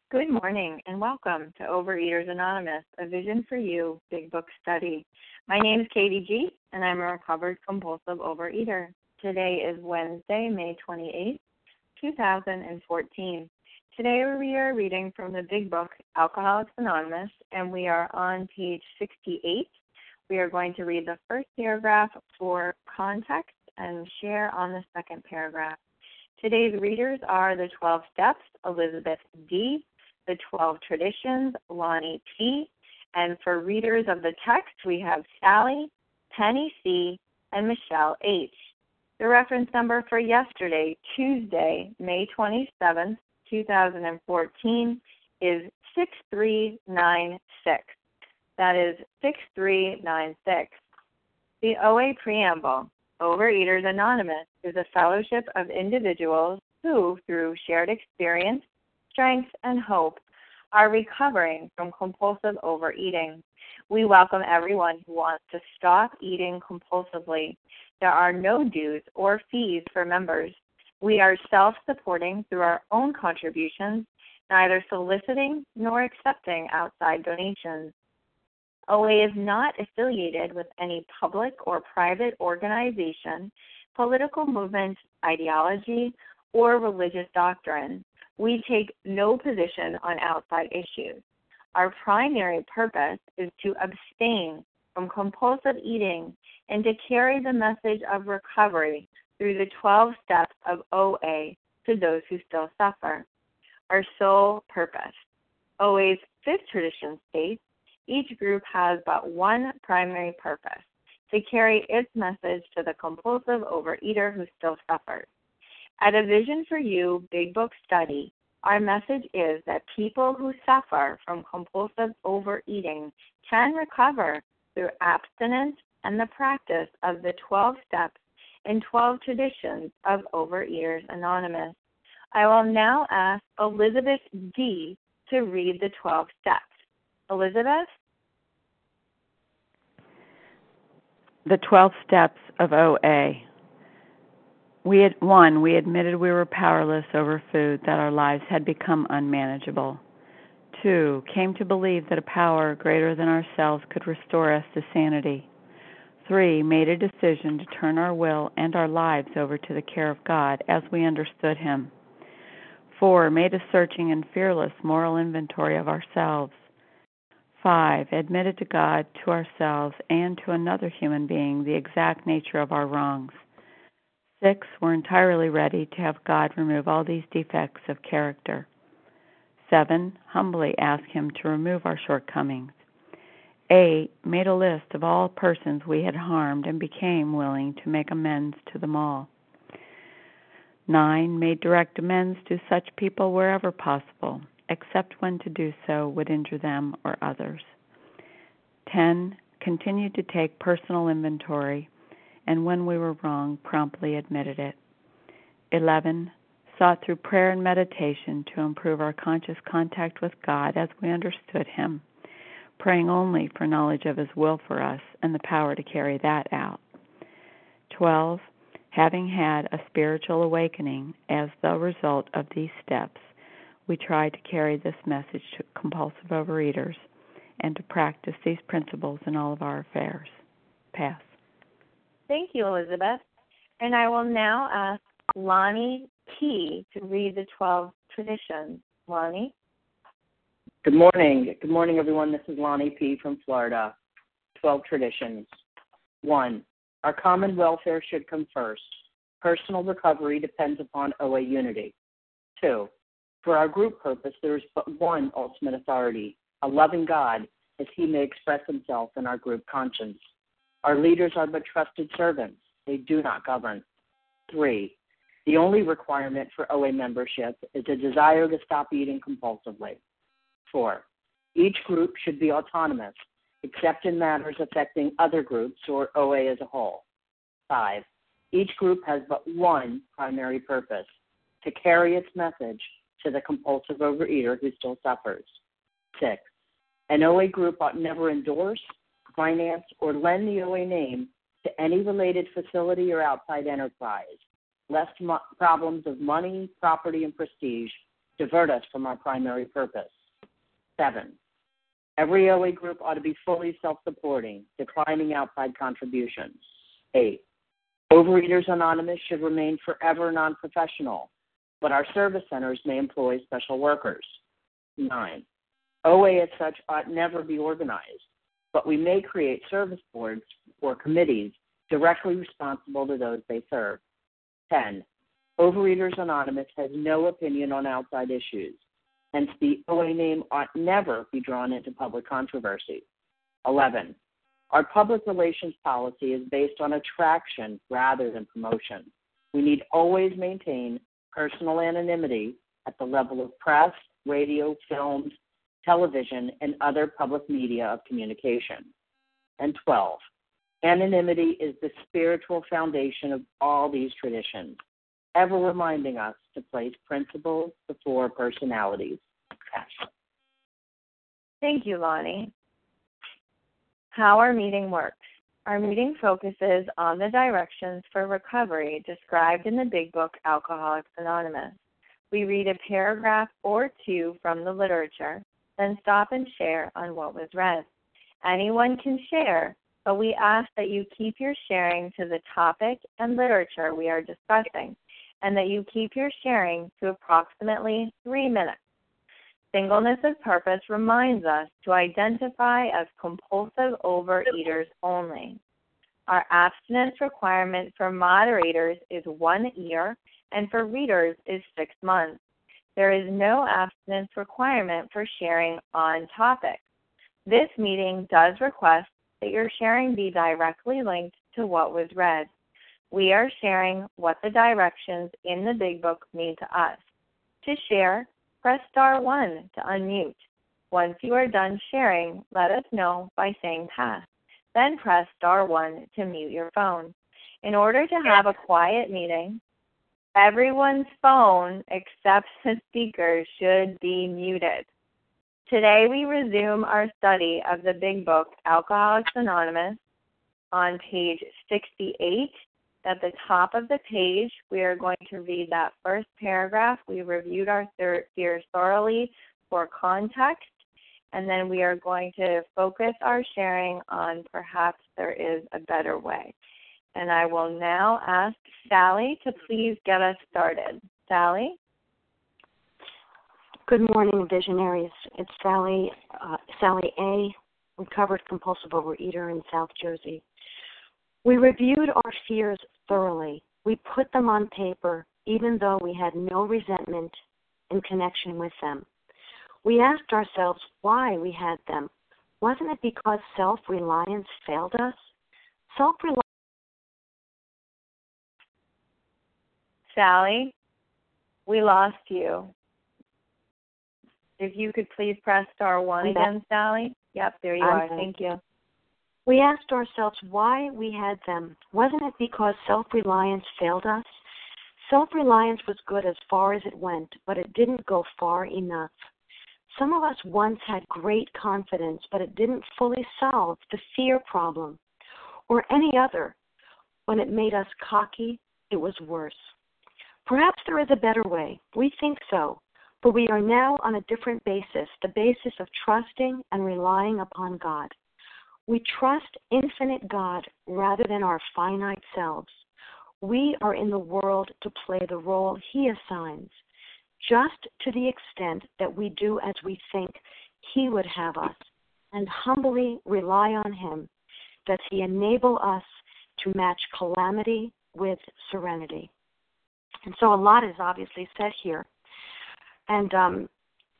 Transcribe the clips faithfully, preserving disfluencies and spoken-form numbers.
Good morning and welcome to Overeaters Anonymous, a Vision for You Big Book Study. My name is Katie G. and I'm a recovered compulsive overeater. Today is Wednesday, May twenty-eighth, two thousand fourteen. Today we are reading from the Big Book, Alcoholics Anonymous, and we are on page sixty-eight. We are going to read the first paragraph for context and share on the second paragraph. Today's readers are the twelve Steps, Elizabeth D., the twelve Traditions, Lonnie P., and for readers of the text, we have Sally, Penny C., and Michelle H. The reference number for yesterday, Tuesday, May twenty-seventh, two thousand fourteen, is six three nine six. That is six three nine six. The O A Preamble. Overeaters Anonymous is a fellowship of individuals who, through shared experience, strength, and hope, are recovering from compulsive overeating. We welcome everyone who wants to stop eating compulsively. There are no dues or fees for members. We are self-supporting through our own contributions, neither soliciting nor accepting outside donations. O A is not affiliated with any public or private organization, political movement, ideology, or religious doctrine. We take no position on outside issues. Our primary purpose is to abstain from compulsive eating and to carry the message of recovery through the twelve steps of O A to those who still suffer. Our sole purpose. O A's fifth tradition states, each group has but one primary purpose, to carry its message to the compulsive overeater who still suffers. At a Vision for You Big Book Study, our message is that people who suffer from compulsive overeating can recover through abstinence and the practice of the twelve steps and twelve traditions of Overeaters Anonymous. I will now ask Elizabeth D. to read the twelve steps. Elizabeth? The twelve Steps of O A. We had, one, we admitted we were powerless over food, that our lives had become unmanageable. Two, came to believe that a power greater than ourselves could restore us to sanity. Three, made a decision to turn our will and our lives over to the care of God as we understood Him. Four, made a searching and fearless moral inventory of ourselves. Five, admitted to God, to ourselves, and to another human being the exact nature of our wrongs. Six, were entirely ready to have God remove all these defects of character. Seven, humbly asked Him to remove our shortcomings. Eight, made a list of all persons we had harmed and became willing to make amends to them all. Nine, made direct amends to such people wherever possible, except when to do so would injure them or others. Ten, continued to take personal inventory, and when we were wrong, promptly admitted it. Eleven, sought through prayer and meditation to improve our conscious contact with God as we understood Him, praying only for knowledge of His will for us and the power to carry that out. Twelve, having had a spiritual awakening as the result of these steps, we tried to carry this message to compulsive overeaters and to practice these principles in all of our affairs. Pass. Thank you, Elizabeth. And I will now ask Lonnie P. to read the twelve traditions. Lonnie? Good morning. Good morning, everyone. This is Lonnie P. from Florida. twelve traditions. One, our common welfare should come first. Personal recovery depends upon O A unity. Two, for our group purpose, there is but one ultimate authority, a loving God, as He may express Himself in our group conscience. Our leaders are but trusted servants. They do not govern. Three, the only requirement for O A membership is a desire to stop eating compulsively. Four, each group should be autonomous, except in matters affecting other groups or O A as a whole. Five, each group has but one primary purpose, to carry its message to the compulsive overeater who still suffers. Six, an O A group ought never endorse, finance, or lend the O A name to any related facility or outside enterprise, lest mo- problems of money, property, and prestige divert us from our primary purpose. Seven, every O A group ought to be fully self-supporting, declining outside contributions. Eight, Overeaters Anonymous should remain forever non-professional, but our service centers may employ special workers. Nine, O A as such ought never be organized, but we may create service boards or committees directly responsible to those they serve. Ten, Overeaters Anonymous has no opinion on outside issues, hence the O A name ought never be drawn into public controversy. Eleven, our public relations policy is based on attraction rather than promotion. We need always maintain personal anonymity at the level of press, radio, films, television, and other public media of communication. And twelve, anonymity is the spiritual foundation of all these traditions, ever reminding us to place principles before personalities. Ashley. Thank you, Lonnie. How our meeting works. Our meeting focuses on the directions for recovery described in the Big Book, Alcoholics Anonymous. We read a paragraph or two from the literature, then stop and share on what was read. Anyone can share, but we ask that you keep your sharing to the topic and literature we are discussing, and that you keep your sharing to approximately three minutes. Singleness of purpose reminds us to identify as compulsive overeaters only. Our abstinence requirement for moderators is one year, and for readers is six months. There is no abstinence requirement for sharing on topic. This meeting does request that your sharing be directly linked to what was read. We are sharing what the directions in the Big Book mean to us. To share, press star one to unmute. Once you are done sharing, let us know by saying pass. Then press star one to mute your phone. In order to have a quiet meeting, everyone's phone except the speaker should be muted. Today we resume our study of the Big Book, Alcoholics Anonymous. On page sixty-eight, at the top of the page, we are going to read that first paragraph. We reviewed our fears thoroughly for context, and then we are going to focus our sharing on perhaps there is a better way. And I will now ask Sally to please get us started. Sally? Good morning, visionaries. It's Sally, uh, Sally A., recovered compulsive overeater in South Jersey. We reviewed our fears thoroughly. We put them on paper, even though we had no resentment in connection with them. We asked ourselves why we had them. Wasn't it because self-reliance failed us? Self-reliance. Sally, we lost you. If you could please press star one again, Sally. Yep, there you are. Thank you. We asked ourselves why we had them. Wasn't it because self-reliance failed us? Self-reliance was good as far as it went, but it didn't go far enough. Some of us once had great confidence, but it didn't fully solve the fear problem or any other. When it made us cocky, it was worse. Perhaps there is a better way. We think so, but we are now on a different basis, the basis of trusting and relying upon God. We trust infinite God rather than our finite selves. We are in the world to play the role He assigns, just to the extent that we do as we think He would have us, and humbly rely on Him that He enable us to match calamity with serenity. And so a lot is obviously said here. And um,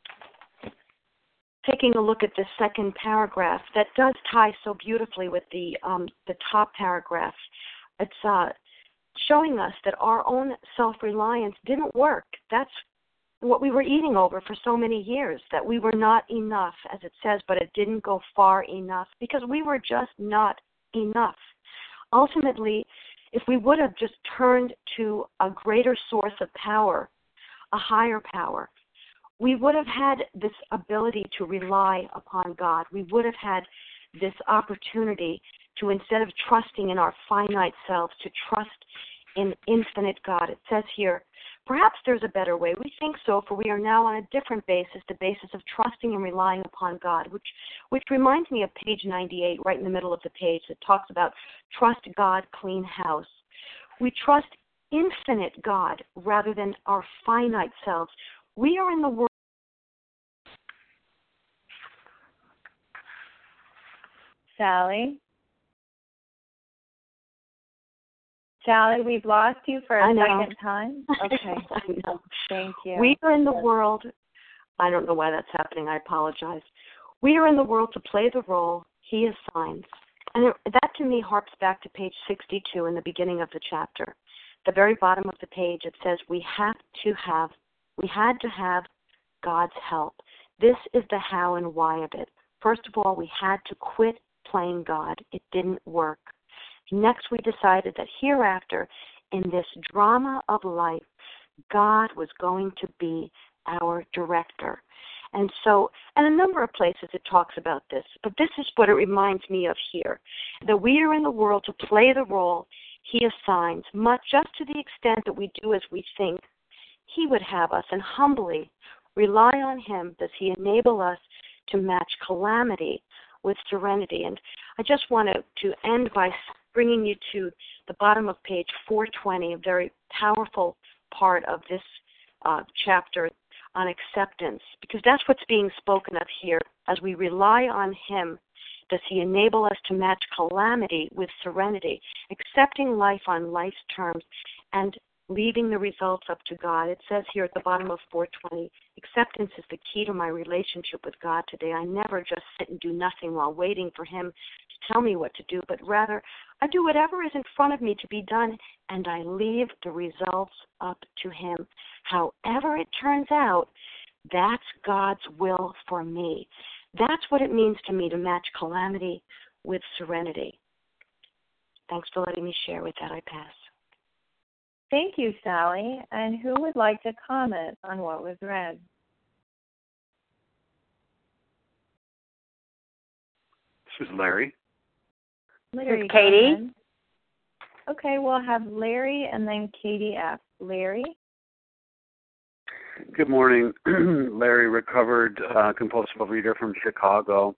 taking a look at this second paragraph, that does tie so beautifully with the um, the top paragraph. It's uh, showing us that our own self-reliance didn't work. That's what we were eating over for so many years, that we were not enough, as it says, but it didn't go far enough because we were just not enough. Ultimately, if we would have just turned to a greater source of power, a higher power, we would have had this ability to rely upon God. We would have had this opportunity to, instead of trusting in our finite selves, to trust in infinite God. It says here, Perhaps there's a better way. We think so, for we are now on a different basis, the basis of trusting and relying upon God, which which reminds me of page ninety-eight, right in the middle of the page, that talks about trust God, clean house. We trust infinite God rather than our finite selves. We are in the world. Sally? Sally, we've lost you for a I know. second time. Okay. I know. Thank you. We are in the world. I don't know why that's happening. I apologize. We are in the world to play the role He assigns. And it, that to me harps back to page sixty-two in the beginning of the chapter. The very bottom of the page, it says we have to have, we had to have God's help. This is the how and why of it. First of all, we had to quit playing God. It didn't work. Next, we decided that hereafter, in this drama of life, God was going to be our director. And so, and a number of places it talks about this, but this is what it reminds me of here, that we are in the world to play the role He assigns, much just to the extent that we do as we think He would have us, and humbly rely on Him. Does He enable us to match calamity with serenity? And I just want to, to end by bringing you to the bottom of page four twenty, a very powerful part of this uh, chapter on acceptance, because that's what's being spoken of here. As we rely on Him, does He enable us to match calamity with serenity, accepting life on life's terms and leaving the results up to God? It says here at the bottom of four twenty, acceptance is the key to my relationship with God today. I never just sit and do nothing while waiting for Him to tell me what to do, but rather I do whatever is in front of me to be done, and I leave the results up to Him. However it turns out, that's God's will for me. That's what it means to me to match calamity with serenity. Thanks for letting me share. With that, I pass. Thank you, Sally. And who would like to comment on what was read? This is Larry. Larry, This is Katie. go ahead. Okay, we'll have Larry and then Katie F. Larry? Good morning. Larry, recovered uh, compulsive overeater from Chicago.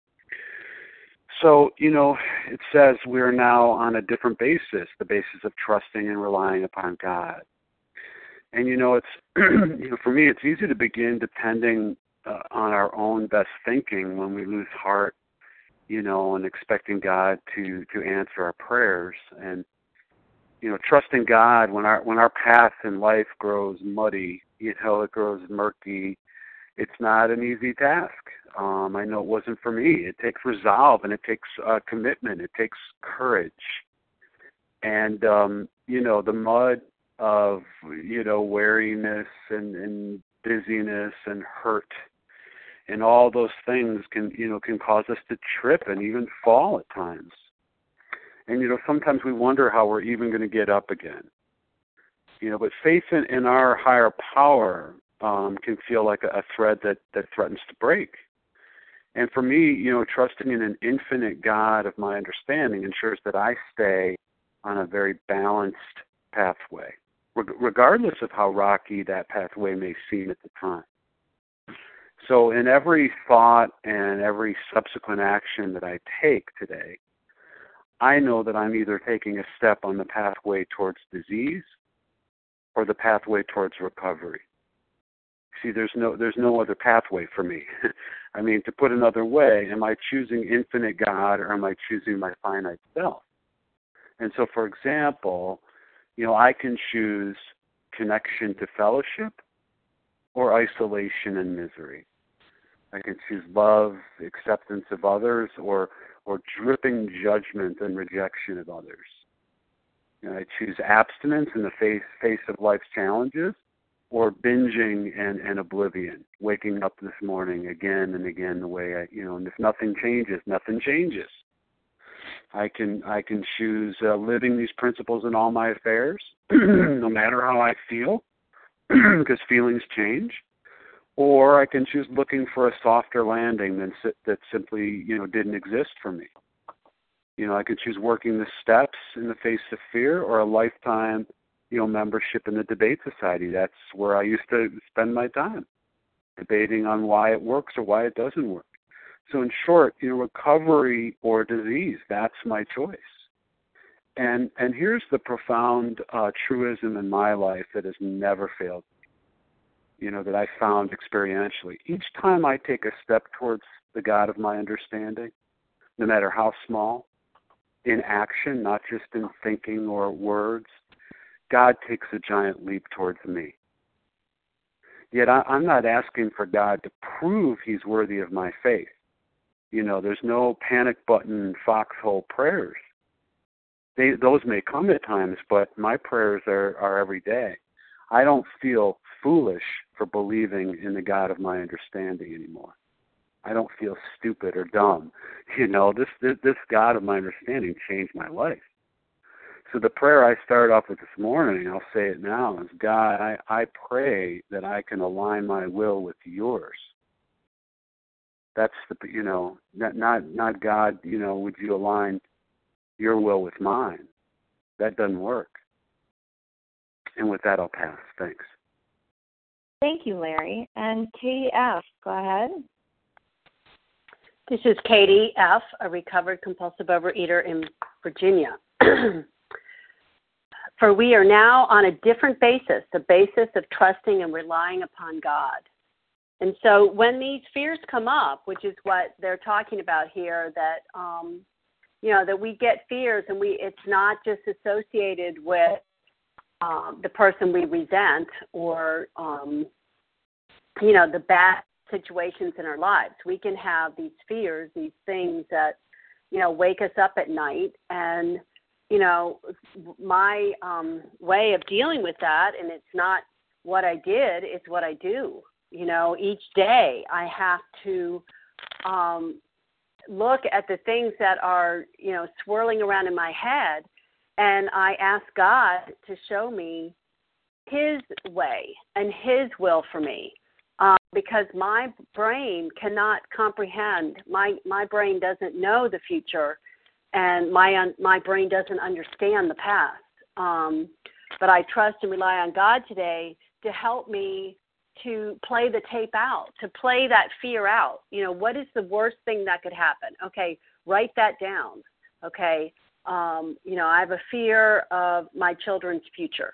So, you know, it says we are now on a different basis, the basis of trusting and relying upon God. And, you know, it's, you know, for me, it's easy to begin depending uh, on our own best thinking when we lose heart, you know, and expecting God to, to answer our prayers. And, you know, trusting God when our when our path in life grows muddy, you know, it grows murky, it's not an easy task. Um, I know it wasn't for me. It takes resolve, and it takes uh, commitment. It takes courage. And, um, you know, the mud of, you know, weariness and, and busyness and hurt and all those things can, you know, can cause us to trip and even fall at times. And, you know, sometimes we wonder how we're even going to get up again. You know, but faith in, in our higher power um, can feel like a, a thread that, that threatens to break. And for me, you know, trusting in an infinite God of my understanding ensures that I stay on a very balanced pathway, reg- regardless of how rocky that pathway may seem at the time. So in every thought and every subsequent action that I take today, I know that I'm either taking a step on the pathway towards disease or the pathway towards recovery. See, there's no there's no other pathway for me. I mean, to put another way, am I choosing infinite God or am I choosing my finite self? And so, for example, you know, I can choose connection to fellowship or isolation and misery. I can choose love, acceptance of others, or or dripping judgment and rejection of others. You know, I choose abstinence in the face face of life's challenges, or binging and, and oblivion, waking up this morning again and again the way I, you know, and if nothing changes, nothing changes. I can I can choose uh, living these principles in all my affairs, no matter how I feel, because feelings change. Or I can choose looking for a softer landing than that simply, you know, didn't exist for me. You know, I could choose working the steps in the face of fear, or a lifetime you know, membership in the debate society. That's where I used to spend my time, debating on why it works or why it doesn't work. So in short, you know, recovery or disease, that's my choice. And and here's the profound uh, truism in my life that has never failed me, you know, that I found experientially. Each time I take a step towards the God of my understanding, no matter how small, in action, not just in thinking or words, God takes a giant leap towards me. Yet I, I'm not asking for God to prove he's worthy of my faith. You know, there's no panic button, foxhole prayers. They, those may come at times, but my prayers are, are every day. I don't feel foolish for believing in the God of my understanding anymore. I don't feel stupid or dumb. You know, this, this this God of my understanding changed my life. So the prayer I started off with this morning, I'll say it now, is God, I, I pray that I can align my will with yours. That's the, you know, not, not, not God, you know, would you align your will with mine? That doesn't work. And with that, I'll pass. Thanks. Thank you, Larry. And Katie F., go ahead. This is Katie F., a recovered compulsive overeater in Virginia. For we are now on a different basis, the basis of trusting and relying upon God. And so when these fears come up, which is what they're talking about here, that, um, you know, that we get fears and we it's not just associated with um, the person we resent or, um, you know, the bad situations in our lives. We can have these fears, these things that, you know, wake us up at night. And, you know, my um, way of dealing with that, and it's not what I did, it's what I do. You know, each day I have to um, look at the things that are, you know, swirling around in my head, and I ask God to show me his way and his will for me. Um, because my brain cannot comprehend. My my brain doesn't know the future, and my un, my brain doesn't understand the past. Um, but I trust and rely on God today to help me to play the tape out, to play that fear out. You know, what is the worst thing that could happen? Okay, write that down. Okay, um, you know, I have a fear of my children's future.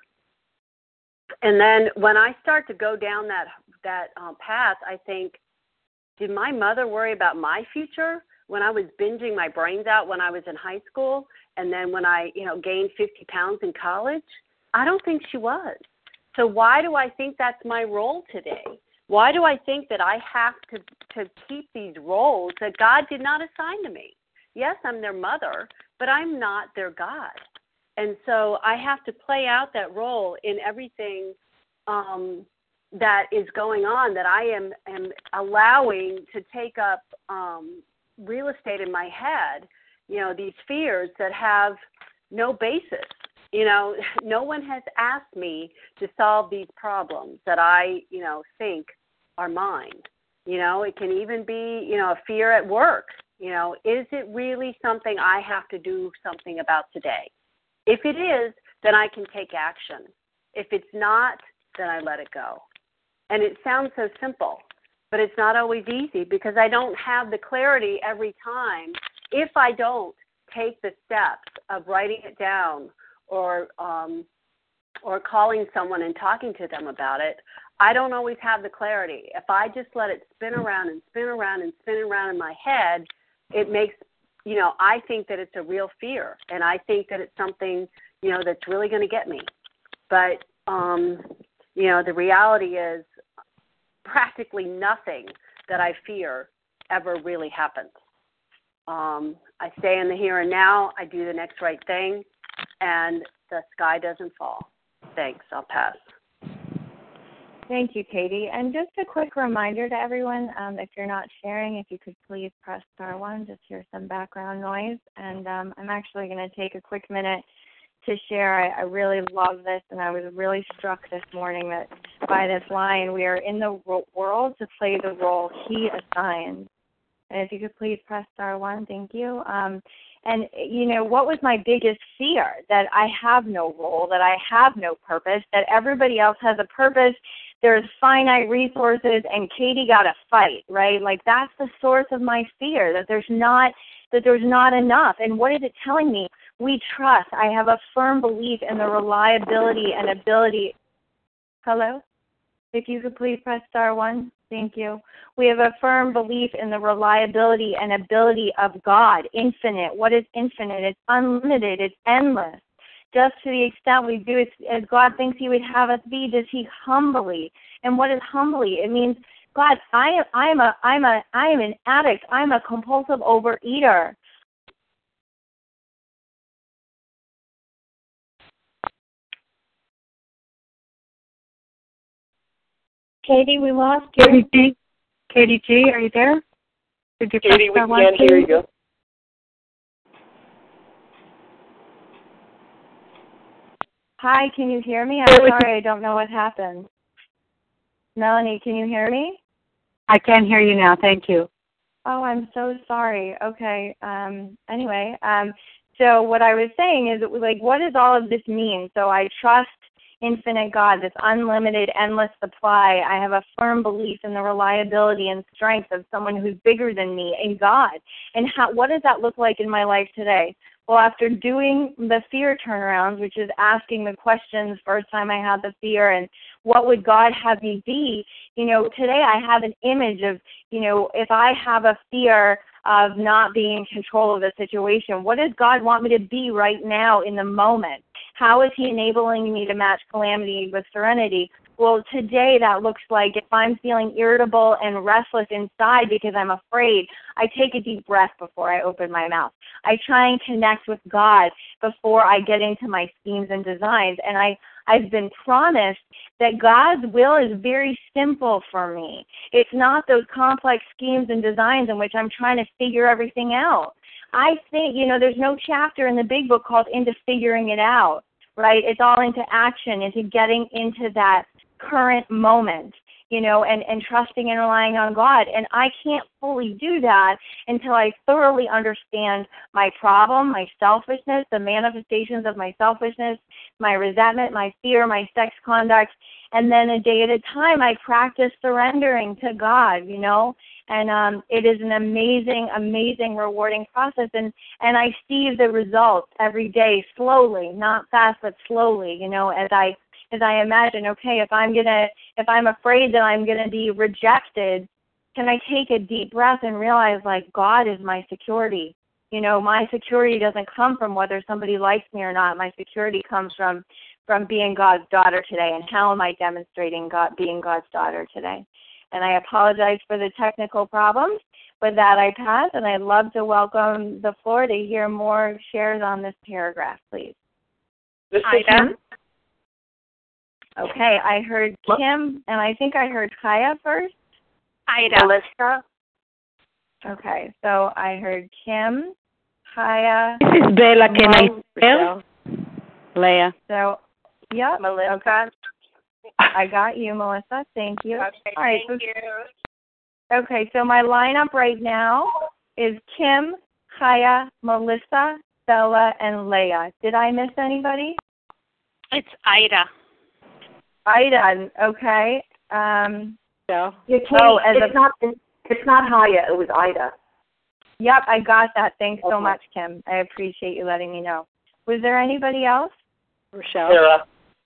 And then when I start to go down that that um, path, I think, did my mother worry about my future when I was binging my brains out when I was in high school, and then when I, you know, gained fifty pounds in college? I don't think she was. So why do I think that's my role today? Why do I think that I have to, to keep these roles that God did not assign to me? Yes, I'm their mother, but I'm not their God. And so I have to play out that role in everything um, that is going on, that I am, am allowing to take up um, real estate in my head, you know, these fears that have no basis. You know, no one has asked me to solve these problems that I, you know, think are mine. You know, it can even be, you know, a fear at work. You know, is it really something I have to do something about today? If it is, then I can take action. If it's not, then I let it go. And it sounds so simple, but it's not always easy because I don't have the clarity every time. If I don't take the steps of writing it down or um, or calling someone and talking to them about it, I don't always have the clarity. If I just let it spin around and spin around and spin around in my head, it makes, you know, I think that it's a real fear, and I think that it's something, you know, that's really going to get me. But, um, you know, the reality is practically nothing that I fear ever really happens. Um, I stay in the here and now. I do the next right thing, and the sky doesn't fall. Thanks. I'll pass. Thank you, Katie. And just a quick reminder to everyone, um, if you're not sharing, if you could please press star one, just hear some background noise. And um, I'm actually going to take a quick minute to share. I, I really love this, and I was really struck this morning that by this line, we are in the ro- world to play the role he assigns. And if you could please press star one, thank you. Um, and, you know, what was my biggest fear? That I have no role, that I have no purpose, that everybody else has a purpose, there's finite resources, and Katie got to fight, right? Like, that's the source of my fear, that there's not that there's not enough. And what is it telling me? We trust. I have a firm belief in the reliability and ability. Hello? If you could please press star one. Thank you. We have a firm belief in the reliability and ability of God, infinite. What is infinite? It's unlimited. It's endless. Just to the extent we do it as God thinks he would have us be, does he humbly? And what is humbly? It means, God, I am I am a I'm a I am an addict. I'm a compulsive overeater. Katie, we lost you. Katie G, Katie G, are you there? Did you Katie, we can't hear you. Hi, can you hear me? I'm sorry, I don't know what happened. Melanie, can you hear me? I can hear you now. Thank you. Oh, I'm so sorry. Okay. Um, anyway, um, so what I was saying is, like, what does all of this mean? So I trust infinite God, this unlimited, endless supply. I have a firm belief in the reliability and strength of someone who's bigger than me, in God. And how, what does that look like in my life today? Well, after doing the fear turnarounds, which is asking the questions first time I had the fear and what would God have me be, you know, today I have an image of, you know, if I have a fear of not being in control of the situation, what does God want me to be right now in the moment? How is he enabling me to match calamity with serenity? Well, today that looks like if I'm feeling irritable and restless inside because I'm afraid, I take a deep breath before I open my mouth. I try and connect with God before I get into my schemes and designs. And I, I've been promised that God's will is very simple for me. It's not those complex schemes and designs in which I'm trying to figure everything out. I think, you know, there's no chapter in the big book called Into Figuring It Out, right? It's all into action, into getting into that current moment, you know, and, and trusting and relying on God. And I can't fully do that until I thoroughly understand my problem, my selfishness, the manifestations of my selfishness, my resentment, my fear, my sex conduct. And then a day at a time, I practice surrendering to God, you know. And um, it is an amazing, amazing, rewarding process. And, and I see the results every day, slowly, not fast, but slowly, you know, as I as I imagine, okay, if I'm gonna, if I'm afraid that I'm gonna be rejected, can I take a deep breath and realize, like, God is my security? You know, my security doesn't come from whether somebody likes me or not. My security comes from, from being God's daughter today. And how am I demonstrating God, being God's daughter today? And I apologize for the technical problems. With that, I pass, and I'd love to welcome the floor to hear more shares on this paragraph, please. Hi, Kim. Okay, I heard Kim, and I think I heard Kaya first. Ida. Melissa. Okay, so I heard Kim, Kaya. This is Bella. Can I spell? Leah. So, yep. Melissa. Okay. I got you, Melissa. Thank you. Okay, All right, thank so, you. Okay, so my lineup right now is Kim, Kaya, Melissa, Bella, and Leah. Did I miss anybody? It's Ida. Ida, okay. Um, Yeah, Katie, oh, a, it's not it's not Haya. It was Ida. Yep, I got that. Thanks okay. so much, Kim. I appreciate you letting me know. Was there anybody else? Rochelle. Sarah.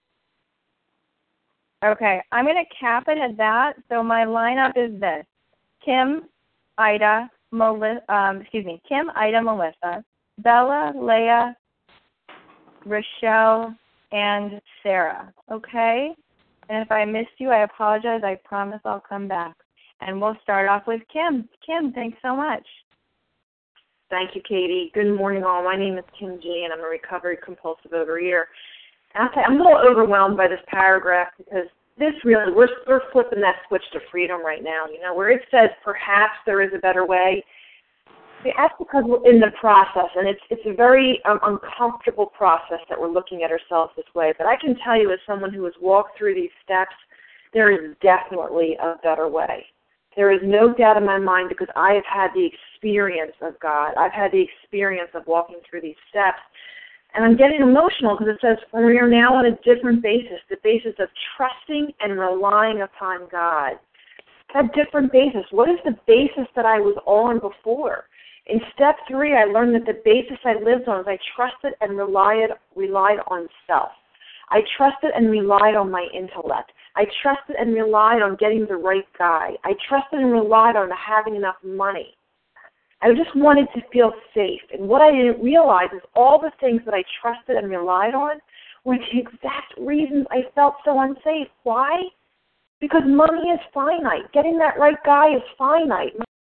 Okay, I'm going to cap it at that. So my lineup is this: Kim, Ida, Melissa. Um, excuse me, Kim, Ida, Melissa, Bella, Leah, Rochelle, and Sarah. Okay. And if I missed you, I apologize. I promise I'll come back. And we'll start off with Kim. Kim, thanks so much. Thank you, Katie. Good morning, all. My name is Kim G., and I'm a recovered compulsive overeater. I'm a little overwhelmed by this paragraph because this really, we're, we're flipping that switch to freedom right now, you know, where it says perhaps there is a better way. That's because we're in the process, and it's it's a very um, uncomfortable process that we're looking at ourselves this way. But I can tell you, as someone who has walked through these steps, there is definitely a better way. There is no doubt in my mind because I have had the experience of God. I've had the experience of walking through these steps. And I'm getting emotional because it says we are now on a different basis, the basis of trusting and relying upon God. That different basis. What is the basis that I was on before? In step three, I learned that the basis I lived on is I trusted and relied, relied on self. I trusted and relied on my intellect. I trusted and relied on getting the right guy. I trusted and relied on having enough money. I just wanted to feel safe. And what I didn't realize is all the things that I trusted and relied on were the exact reasons I felt so unsafe. Why? Because money is finite. Getting that right guy is finite.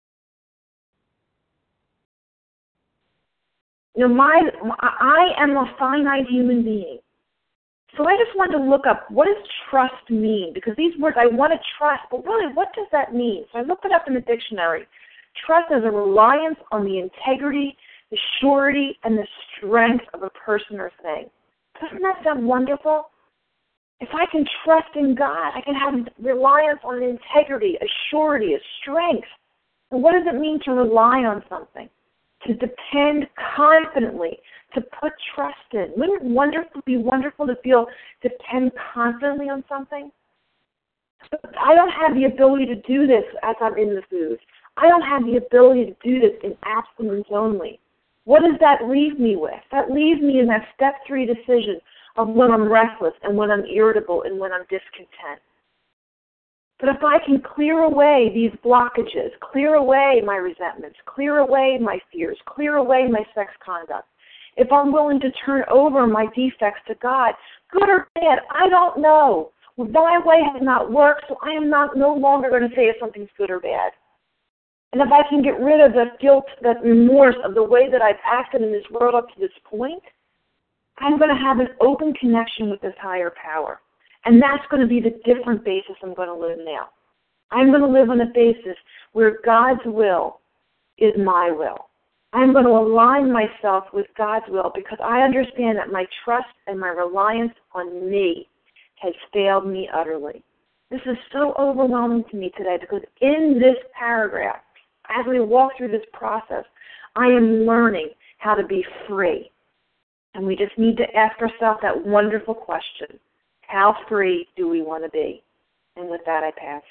You know, my, I am a finite human being. So I just wanted to look up, what does trust mean? Because these words, I want to trust, but really, what does that mean? So I looked it up in the dictionary. Trust is a reliance on the integrity, the surety, and the strength of a person or thing. Doesn't that sound wonderful? If I can trust in God, I can have reliance on integrity, a surety, a strength. And what does it mean to rely on something? To depend confidently, to put trust in. Wouldn't it wonderful, be wonderful to feel depend confidently on something? But I don't have the ability to do this as I'm in the food. I don't have the ability to do this in abstinence only. What does that leave me with? That leaves me in that step three decision of when I'm restless and when I'm irritable and when I'm discontent. But if I can clear away these blockages, clear away my resentments, clear away my fears, clear away my sex conduct, if I'm willing to turn over my defects to God, good or bad, I don't know. My way has not worked, so I am not no longer going to say if something's good or bad. And if I can get rid of the guilt, that remorse of the way that I've acted in this world up to this point, I'm going to have an open connection with this higher power. And that's going to be the different basis I'm going to live now. I'm going to live on a basis where God's will is my will. I'm going to align myself with God's will because I understand that my trust and my reliance on me has failed me utterly. This is so overwhelming to me today because in this paragraph, as we walk through this process, I am learning how to be free. And we just need to ask ourselves that wonderful question. How free do we want to be? And with that, I pass.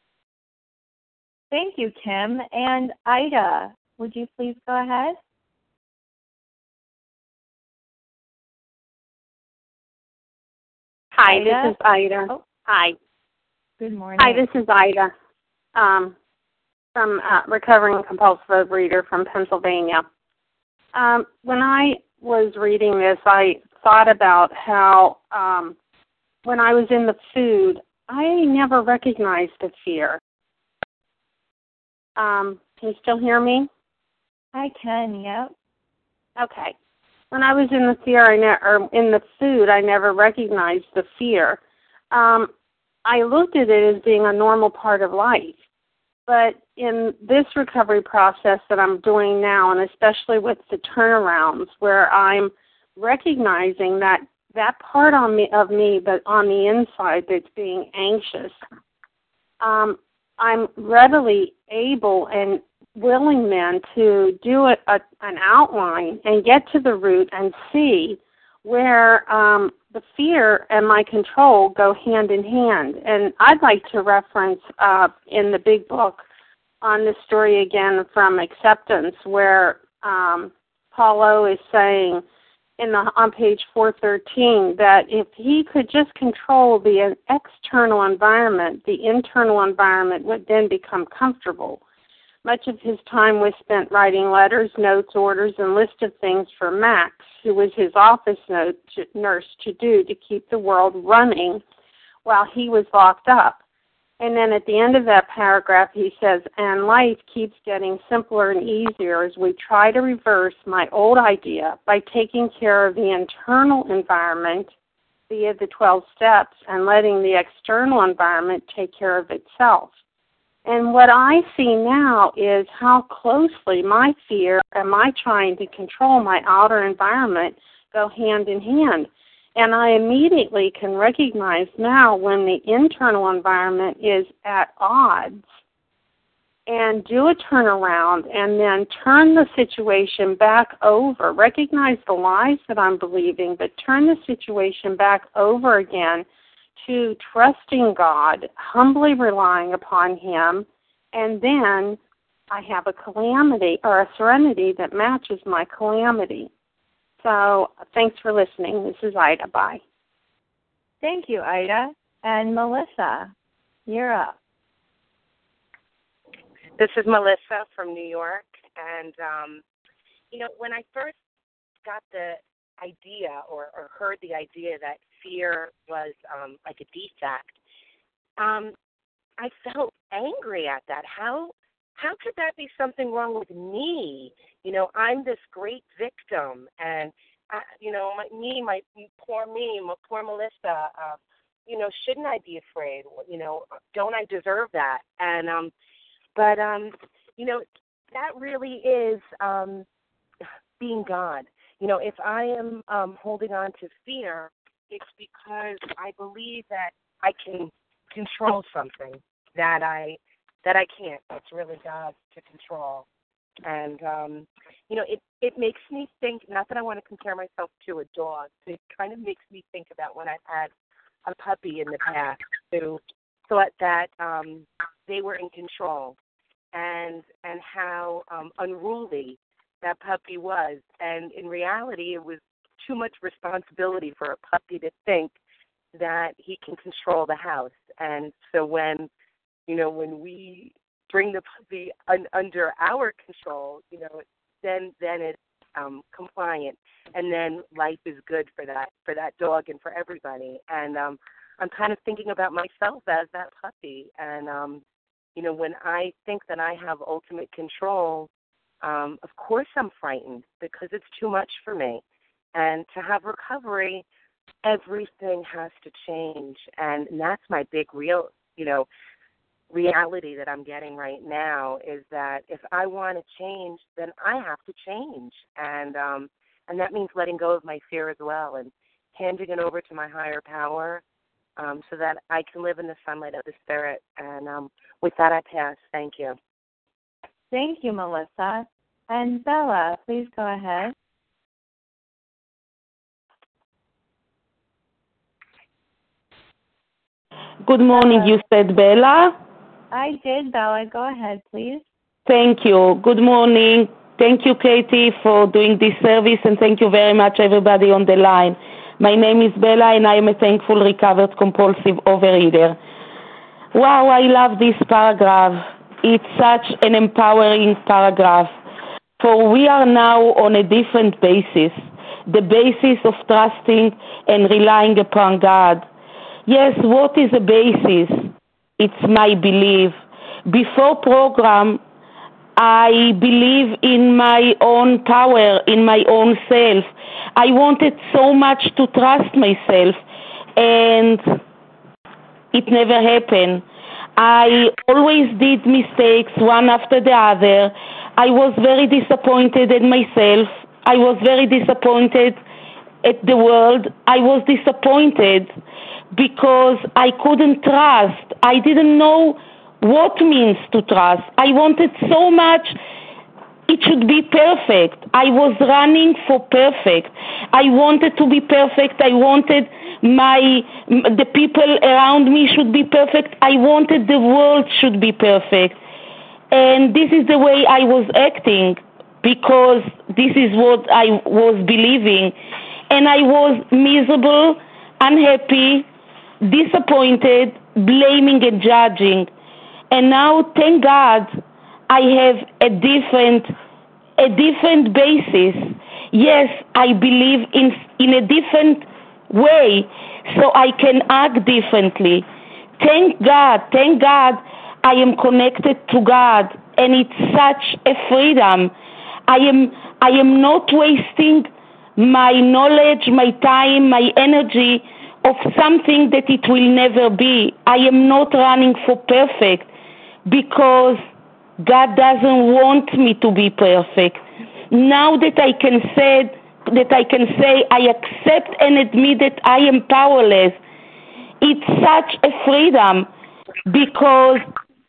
Thank you, Kim. And Ida, would you please go ahead? Hi, Ida? this is Ida. Oh. Hi. Good morning. Hi, this is Ida um, from uh, Recovering Compulsive Overeater from Pennsylvania. Um, when I was reading this, I thought about how um, when I was in the food, I never recognized the fear. Um, can you still hear me? I can, yep. Okay. When I was in the fear, I ne- or in the food, I never recognized the fear. Um, I looked at it as being a normal part of life. But in this recovery process that I'm doing now, and especially with the turnarounds, where I'm recognizing that that part on me, of me that on the inside that's being anxious, um, I'm readily able and willing then to do a, a, an outline and get to the root and see where um, the fear and my control go hand in hand. And I'd like to reference uh, in the big book on this story again from Acceptance, where um, Paulo is saying in the, on page four thirteen that if he could just control the external environment, the internal environment would then become comfortable. Much of his time was spent writing letters, notes, orders, and lists of things for Max, who was his office note to, nurse, to do to keep the world running while he was locked up. And then at the end of that paragraph, he says, and life keeps getting simpler and easier as we try to reverse my old idea by taking care of the internal environment via the twelve steps and letting the external environment take care of itself. And what I see now is how closely my fear and my trying to control my outer environment go hand in hand. And I immediately can recognize now when the internal environment is at odds and do a turnaround and then turn the situation back over. Recognize the lies that I'm believing, but turn the situation back over again to trusting God, humbly relying upon Him, and then I have a calamity or a serenity that matches my calamity. So thanks for listening. This is Ida. Bye. Thank you, Ida. And Melissa, you're up. This is Melissa from New York. And, um, you know, when I first got the idea or, or heard the idea that fear was um, like a defect, um, I felt angry at that. How how could that be something wrong with me? You know, I'm this great victim, and I, you know, my, me, my poor me, my poor Melissa. Uh, you know, shouldn't I be afraid? You know, don't I deserve that? And um, but um, you know, that really is um, being God. You know, if I am um, holding on to fear, it's because I believe that I can control something that I that I can't. That's really God's to control. And, um, you know, it, it makes me think, not that I want to compare myself to a dog, but it kind of makes me think about when I've had a puppy in the past who thought that um, they were in control and and how um, unruly that puppy was. And in reality, it was too much responsibility for a puppy to think that he can control the house. And so when, you know, when we bring the puppy un- under our control, you know, then then it's um, compliant, and then life is good for that for that dog and for everybody. And um, I'm kind of thinking about myself as that puppy, and um, you know, when I think that I have ultimate control, um, of course I'm frightened because it's too much for me. And to have recovery, everything has to change, and that's my big real, you know, reality that I'm getting right now is that if I want to change, then I have to change, and um, and that means letting go of my fear as well and handing it over to my higher power, um, so that I can live in the sunlight of the Spirit. And um, with that, I pass. Thank you. Thank you, Melissa. And Bella, please go ahead. Good morning. You said Bella? I did, Bella. Go ahead, please. Thank you. Good morning. Thank you, Katie, for doing this service, and thank you very much, everybody on the line. My name is Bella, and I am a thankful, recovered, compulsive overeater. Wow, I love this paragraph. It's such an empowering paragraph. For we are now on a different basis, the basis of trusting and relying upon God. Yes, what is a basis? It's my belief. Before program, I believe in my own power, in my own self. I wanted so much to trust myself, and it never happened. I always did mistakes one after the other. I was very disappointed in myself. I was very disappointed at the world. I was disappointed because I couldn't trust. I didn't know what means to trust. I wanted so much. It should be perfect. I was running for perfect. I wanted to be perfect. I wanted my the people around me should be perfect. I wanted the world should be perfect. And this is the way I was acting because this is what I was believing. And I was miserable, unhappy, disappointed, blaming and judging. And now, thank God, I have a different, a different basis. Yes, I believe in in a different way, so I can act differently. Thank God, thank God, I am connected to God, and it's such a freedom. I am, I am not wasting my knowledge, my time, my energy of something that it will never be. I am not running for perfect because God doesn't want me to be perfect. Now that I can say that I can say I accept and admit that I am powerless, it's such a freedom because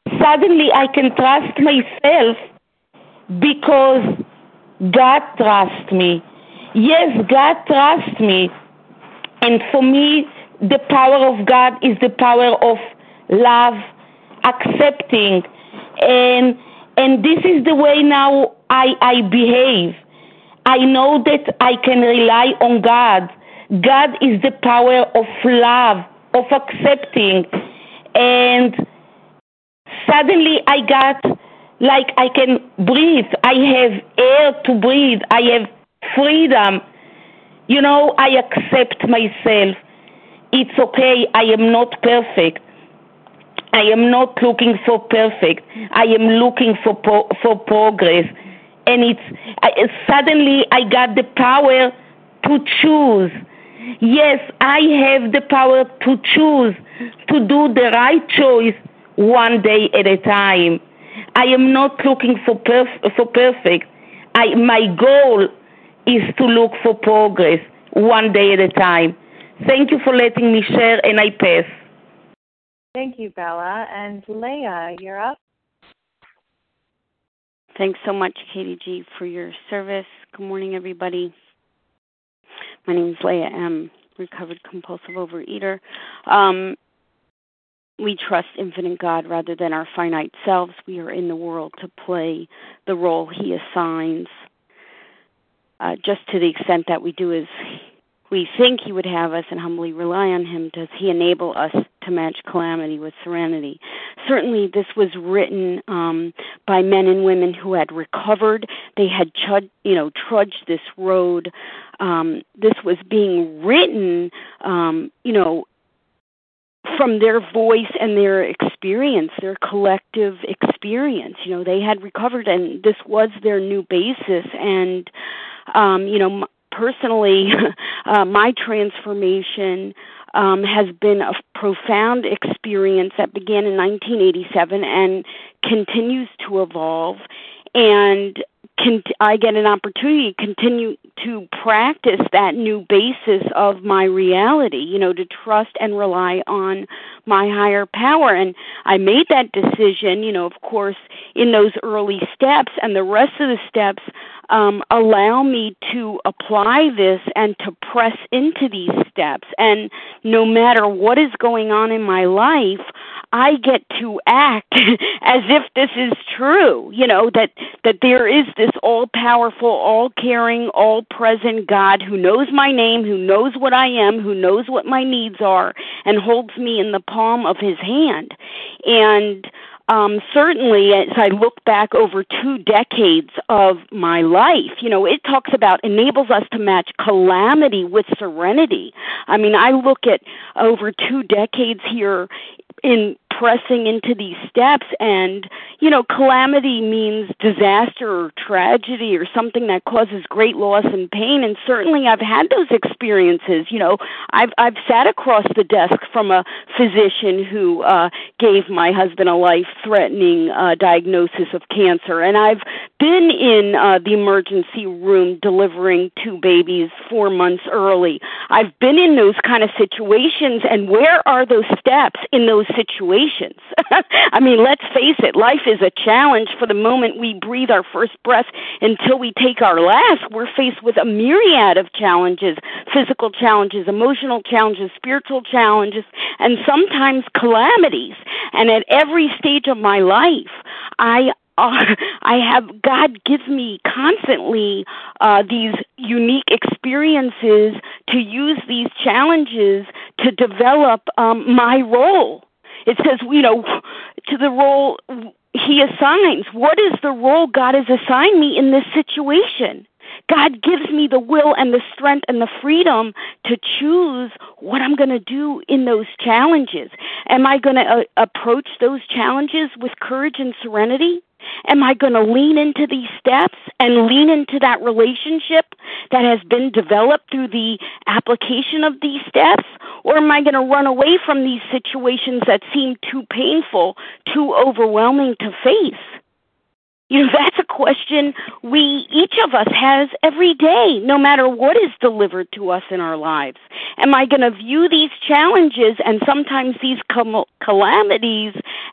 suddenly I can trust myself because God trusts me. Yes, God trusts me. And for me, the power of God is the power of love, accepting. And and this is the way now I, I behave. I know that I can rely on God. God is the power of love, of accepting. And suddenly I got, like I can breathe. I have air to breathe. I have freedom. You know, I accept myself. It's okay. I am not perfect. I am not looking for perfect. I am looking for pro- for progress. And it's I, suddenly I got the power to choose. Yes, I have the power to choose to do the right choice one day at a time. I am not looking for perf- for perfect. I my goal is to look for progress one day at a time. Thank you for letting me share, and I pass. Thank you, Bella. And Leah, you're up. Thanks so much, Katie G, for your service. Good morning, everybody. My name is Leah M., recovered compulsive overeater. Um, we trust infinite God rather than our finite selves. We are in the world to play the role He assigns. Uh, just to the extent that we do as we think He would have us and humbly rely on Him, does He enable us to match calamity with serenity. Certainly this was written um, by men and women who had recovered. They had chud, you know, trudged this road. Um, this was being written, um, you know, from their voice and their experience, their collective experience. You know, they had recovered, and this was their new basis. And, um, you know, personally, uh, my transformation um, has been a profound experience that began in nineteen eighty-seven and continues to evolve. And can, I get an opportunity to continue to practice that new basis of my reality, you know, to trust and rely on my higher power. And I made that decision, you know, of course, in those early steps, and the rest of the steps um, allow me to apply this and to press into these steps. And no matter what is going on in my life, I get to act as if this is true, you know, that, that there is this all-powerful, all-caring, all-present God who knows my name, who knows what I am, who knows what my needs are, and holds me in the palm of His hand. And um, certainly, as I look back over two decades of my life, you know, it talks about enables us to match calamity with serenity. I mean, I look at over two decades here in pressing into these steps, and, you know, calamity means disaster or tragedy or something that causes great loss and pain, and certainly I've had those experiences. You know, I've I've sat across the desk from a physician who uh, gave my husband a life-threatening uh, diagnosis of cancer, and I've been in uh, the emergency room delivering two babies four months early. I've been in those kind of situations, and where are those steps in those situations? I mean, let's face it, life is a challenge. For the moment we breathe our first breath until we take our last, we're faced with a myriad of challenges, physical challenges, emotional challenges, spiritual challenges, and sometimes calamities. And at every stage of my life, I Uh, I have, God gives me constantly uh, these unique experiences to use these challenges to develop um, my role. It says, you know, to the role He assigns. What is the role God has assigned me in this situation? God gives me the will and the strength and the freedom to choose what I'm going to do in those challenges. Am I going to uh, approach those challenges with courage and serenity? Am I going to lean into these steps and lean into that relationship that has been developed through the application of these steps? Or am I going to run away from these situations that seem too painful, too overwhelming to face? You know, that's a question we, each of us has every day, no matter what is delivered to us in our lives. Am I going to view these challenges and sometimes these calamities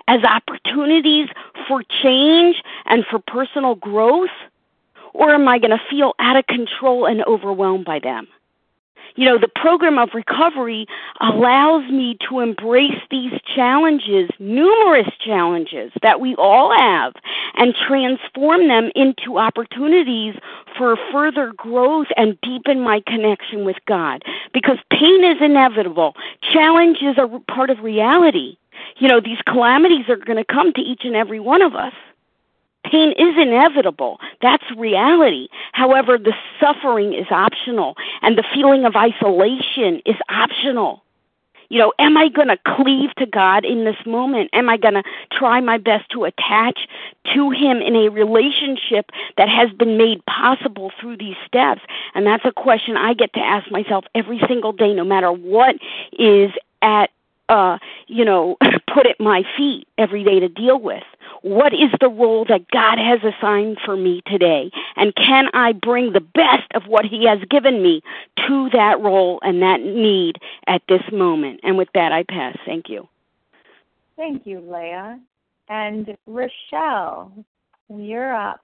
as opportunities for change and for personal growth? Or am I going to feel out of control and overwhelmed by them? You know, the program of recovery allows me to embrace these challenges, numerous challenges that we all have, and transform them into opportunities for further growth and deepen my connection with God. Because pain is inevitable. Challenges are part of reality. You know, these calamities are going to come to each and every one of us. Pain is inevitable. That's reality. However, the suffering is optional, and the feeling of isolation is optional. You know, am I going to cleave to God in this moment? Am I going to try my best to attach to Him in a relationship that has been made possible through these steps? And that's a question I get to ask myself every single day, no matter what is at Uh, you know, put at my feet every day to deal with. What is the role that God has assigned for me today? And can I bring the best of what He has given me to that role and that need at this moment? And with that, I pass. Thank you. Thank you, Leah. And Rochelle, you're up.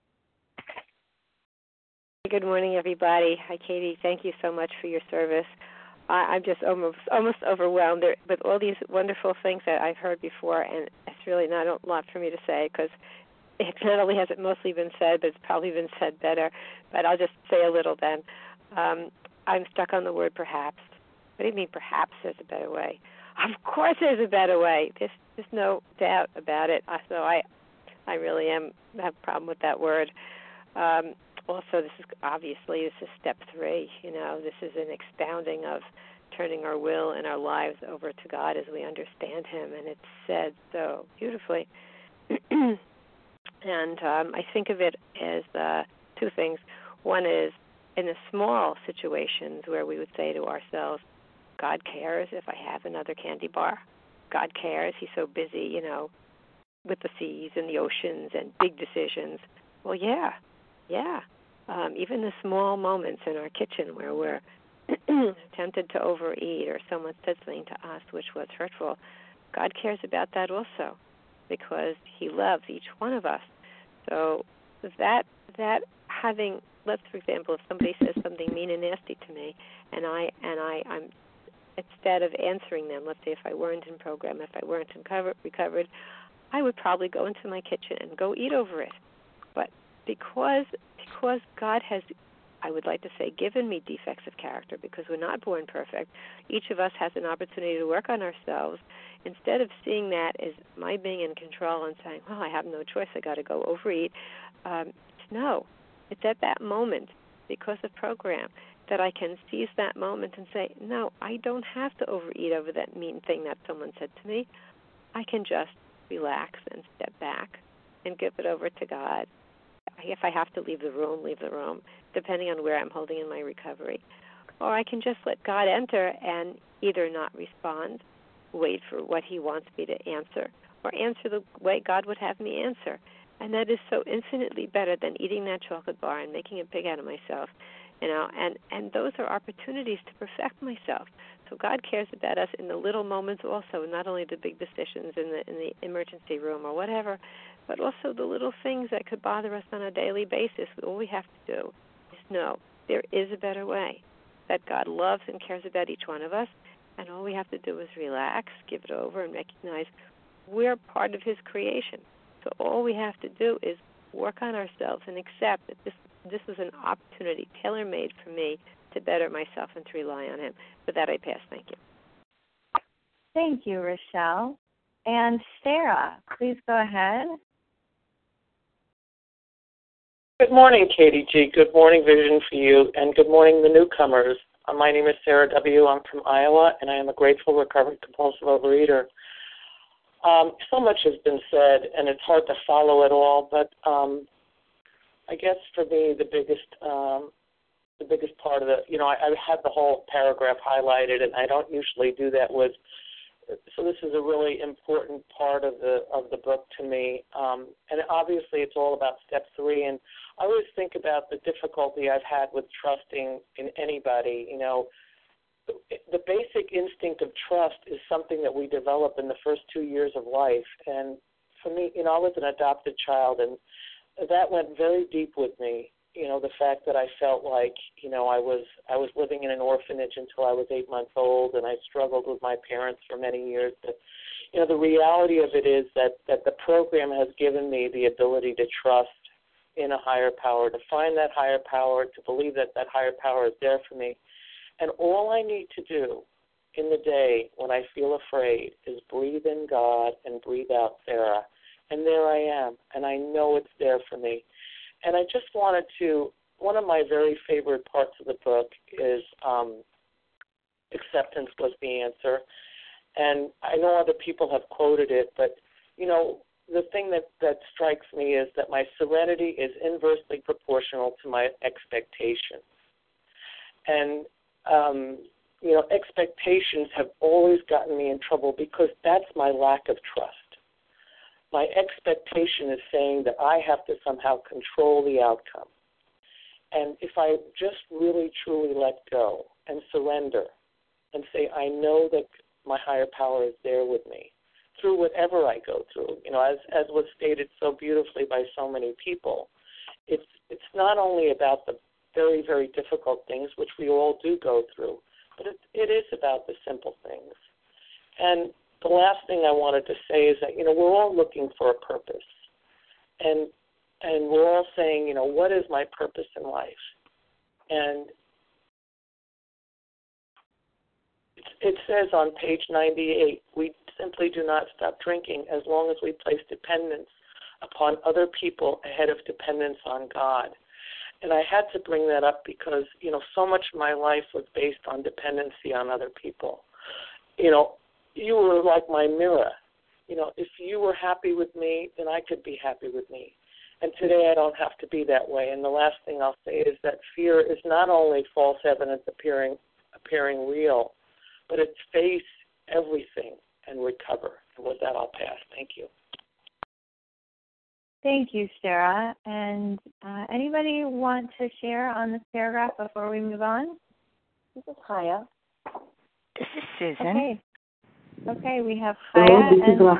Good morning, everybody. Hi, Katie. Thank you so much for your service. I'm just almost almost overwhelmed with all these wonderful things that I've heard before, and it's really not a lot for me to say because it not only has it mostly been said, but it's probably been said better. But I'll just say a little then. Um, I'm stuck on the word perhaps. What do you mean perhaps there's a better way? Of course there's a better way. There's, there's no doubt about it. So I I really am have a problem with that word. Um, Also, this is obviously this is step three. You know, this is an expounding of turning our will and our lives over to God as we understand Him, and it's said so beautifully. And um, I think of it as uh, two things. One is in the small situations where we would say to ourselves, "God cares if I have another candy bar. God cares. He's so busy, you know, with the seas and the oceans and big decisions." Well, yeah. Yeah, um, even the small moments in our kitchen where we're tempted to overeat or someone said something to us which was hurtful, God cares about that also because He loves each one of us. So that that having, let's for example, if somebody says something mean and nasty to me, and I and I I'm instead of answering them, let's say if I weren't in program, if I weren't in cover, recovered, I would probably go into my kitchen and go eat over it. But Because because God has, I would like to say, given me defects of character because we're not born perfect, each of us has an opportunity to work on ourselves. Instead of seeing that as my being in control and saying, well, I have no choice, I got to go overeat. Um, no, it's at that moment, because of program, that I can seize that moment and say, no, I don't have to overeat over that mean thing that someone said to me. I can just relax and step back and give it over to God. If I have to leave the room, leave the room, depending on where I'm holding in my recovery. Or I can just let God enter and either not respond, wait for what He wants me to answer, or answer the way God would have me answer. And that is so infinitely better than eating that chocolate bar and making a pig out of myself. You know, and, and those are opportunities to perfect myself. So God cares about us in the little moments also, not only the big decisions in the in the emergency room or whatever, but also the little things that could bother us on a daily basis. All we have to do is know there is a better way, that God loves and cares about each one of us, and all we have to do is relax, give it over, and recognize we're part of His creation. So all we have to do is work on ourselves and accept that this this is an opportunity tailor-made for me to better myself and to rely on Him. With that, I pass. Thank you. Thank you, Rochelle. And Sarah, please go ahead. Good morning, Katie G. Good morning, Vision for You, and good morning, the newcomers. Uh, my name is Sarah W. I'm from Iowa, and I am a grateful, recovered, compulsive overeater. Um, so much has been said, and it's hard to follow it all, but um, I guess for me, the biggest um, the biggest part of the, you know, I, I had the whole paragraph highlighted, and I don't usually do that with, so this is a really important part of the of the book to me. Um, and obviously it's all about step three, and I always think about the difficulty I've had with trusting in anybody. You know, the basic instinct of trust is something that we develop in the first two years of life. And for me, you know, I was an adopted child, and that went very deep with me. You know, the fact that I felt like, you know, I was I was living in an orphanage until I was eight months old, and I struggled with my parents for many years. But, you know, the reality of it is that, that the program has given me the ability to trust in a higher power, to find that higher power, to believe that that higher power is there for me. And all I need to do in the day when I feel afraid is breathe in God and breathe out Sarah. And there I am, and I know it's there for me. And I just wanted to, one of my very favorite parts of the book is um, acceptance was the answer. And I know other people have quoted it, but, you know, the thing that, that strikes me is that my serenity is inversely proportional to my expectations. And, um, you know, expectations have always gotten me in trouble because that's my lack of trust. My expectation is saying that I have to somehow control the outcome. And if I just really, truly let go and surrender and say, I know that my higher power is there with me through whatever I go through, you know, as, as was stated so beautifully by so many people, it's, it's not only about the very, very difficult things, which we all do go through, but it, it is about the simple things. And the last thing I wanted to say is that, you know, we're all looking for a purpose. And and we're all saying, you know, what is my purpose in life? And it, it says on page ninety-eight, we simply do not stop drinking as long as we place dependence upon other people ahead of dependence on God. And I had to bring that up because, you know, so much of my life was based on dependency on other people. You know, you were like my mirror. You know, if you were happy with me, then I could be happy with me. And today I don't have to be that way. And the last thing I'll say is that fear is not only false evidence appearing appearing real, but it's face everything and recover. And with that, I'll pass. Thank you. Thank you, Sarah. And uh, anybody want to share on this paragraph before we move on? This is Chaya. This is Susan. Okay. Okay, we have Chaya and